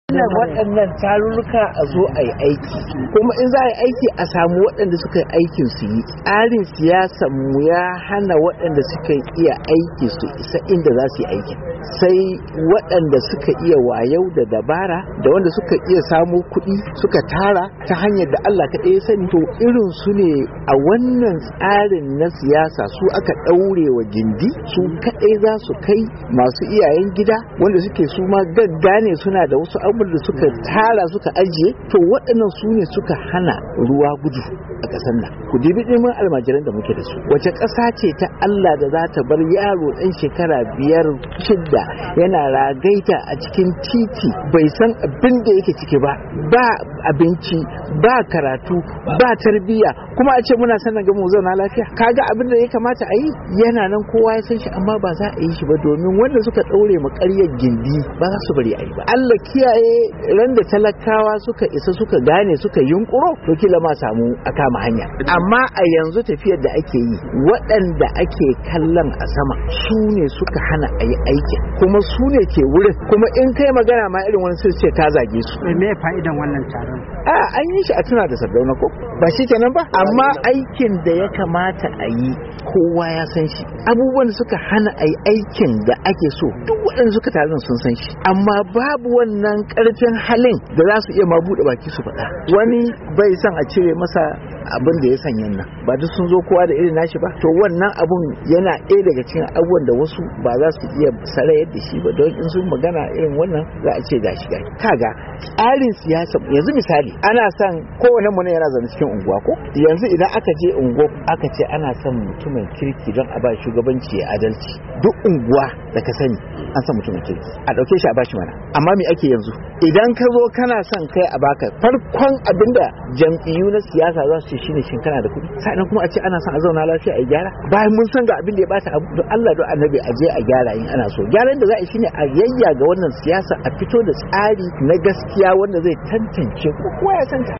waɗannan tarurruka a zo a yi aiki, kuma in za a yi aiki a samu waɗanda suka yi aikin su yi. Tsarin siyasa mu ya hana waɗanda suka iya aiki su isa inda za su yi aikin, sai waɗanda suka iya wayau da dabara da wanda suka iya samo kuɗi suka tara ta hanyar da Allah kaɗai ya sani. To irin su ne a wannan tsarin na siyasa su aka ɗaure wa gindi, su kaɗai za su kai masu iyayen gida wanda suke su ma gaggane suna da wasu abubuwan da suka tara suka ajiye. To waɗannan su ne suka hana ruwa gudu a ƙasar nan. Ku dibi ɗimin almajiran da muke da su, wace ƙasa ce ta Allah da za ta bar yaro ɗan shekara 5-6 yana ragaita a cikin titi bai san abin da yake ciki ba abinci, ba karatu, ba tarbiyya, kuma a ce muna sanin ga mu zauna lafiya? Kaga abin da ya kamata a yi yana nan, kowa ya san shi, amma ba za a yi shi ba domin wanda suka ɗaure mu ƙaryar gindi ba za su bari a yi ba. Allah kiyaye ran da talakawa suka isa suka gane suka yunkuro, to kila ma samu a kama hanya. Amma a yanzu tafiyar da ake yi, waɗanda ake kallon a sama su ne suka hana a yi aiki, kuma su ne ke wurin, kuma in kai magana ma irin wani sai ce ka zage su. Me fa'idan wannan taron? An yi shi a tuna da Sardauna ko ba shi kenan ba, amma aikin da ya kamata a yi kowa ya san shi. Abubuwan da suka hana a yi aikin da ake so duk waɗanda suka taron sun san shi, amma babu wannan ƙarfin halin da za su iya ma buɗe baki su faɗa. Wani bai son a cire masa abin da ya sanya nan, ba duk sun zo kowa da irin nashi ba. To wannan abun yana ɗaya daga cikin abubuwan da wasu ba za su iya sarayar da shi ba, don in sun magana irin wannan za a ce gashi. Kaga tsarin siyasa yanzu misali, ana son kowane mu ne yana zama cikin unguwa ko yanzu idan aka je unguwa aka ce ana son mutumin kirki don a ba shugabanci ya adalci, duk unguwa da ka sani an san mutumin kirki a dauke shi a bashi mana. Amma me ake yanzu idan ka zo kana son kai a baka, farkon abinda jam'iyyu na siyasa za su ce shine shin kana da kuɗi, sannan kuma a ce ana son a zauna lafiya a gyara, bayan mun san ga abin da ya bata abu. Don Allah don Annabi a je a gyara in ana so. Gyaran da za a yi shine a yayya ga wannan siyasa, a fito da tsari na gaskiya wanda zai tantance kowa ya san